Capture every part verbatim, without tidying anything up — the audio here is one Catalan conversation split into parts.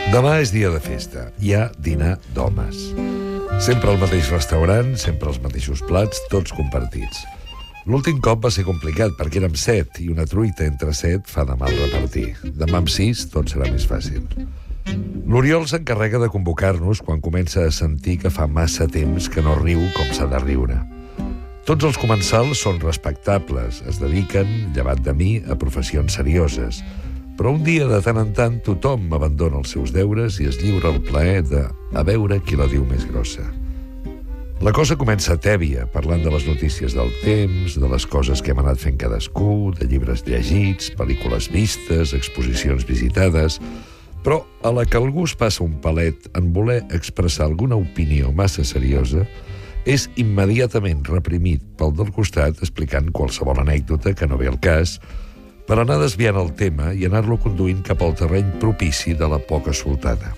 Demà és dia de festa. Hi ha dinar d'homes. Sempre al mateix restaurant, sempre els mateixos plats, tots compartits. L'últim cop va ser complicat perquè érem set i una truita entre set fa de mal repartir. Demà amb sis tot serà més fàcil. L'Oriol s'encarrega de convocar-nos quan comença a sentir que fa massa temps que no riu com s'ha de riure. Tots els comensals són respectables, es dediquen, llevat de mi, a professions serioses. Però un dia, de tant en tant, tothom abandona els seus deures i es lliura el plaer de a veure qui la diu més grossa. La cosa comença tèbia, parlant de les notícies del temps, de les coses que hem anat fent cadascú, de llibres llegits, pel·lícules vistes, exposicions visitades... Però a la que algú es passa un palet en voler expressar alguna opinió massa seriosa, és immediatament reprimit pel del costat explicant qualsevol anècdota que no ve al cas, per anar desviant el tema i anar-lo conduint cap al terreny propici de la poca soltada.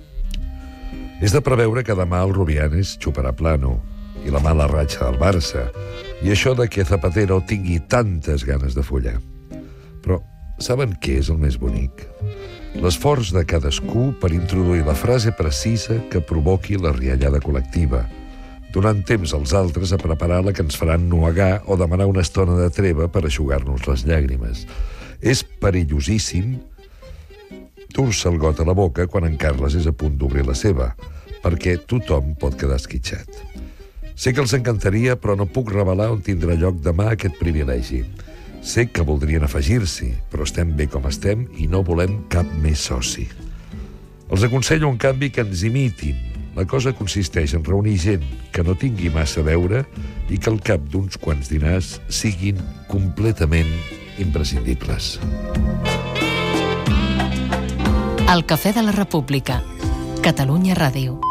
És de preveure que demà el Rubianes xuparà plano i la mala ratxa del Barça, i això de que Zapatero tingui tantes ganes de follar. Però saben què és el més bonic? L'esforç de cadascú per introduir la frase precisa que provoqui la riallada col·lectiva, donant temps als altres a preparar la que ens faran nuegar o demanar una estona de treva per eixugar-nos les llàgrimes. És perillosíssim dur-se el got a la boca quan en Carles és a punt d'obrir la seva, perquè tothom pot quedar esquitxat. Sé que els encantaria, però no puc revelar on tindrà lloc demà aquest privilegi. Sé que voldrien afegir-s'hi, però estem bé com estem i no volem cap més soci. Els aconsello, en canvi, que ens imitin. La cosa consisteix en reunir gent que no tingui massa a veure i que al cap d'uns quants dinars siguin completament imprescindibles. El Cafè de la República. Catalunya Ràdio.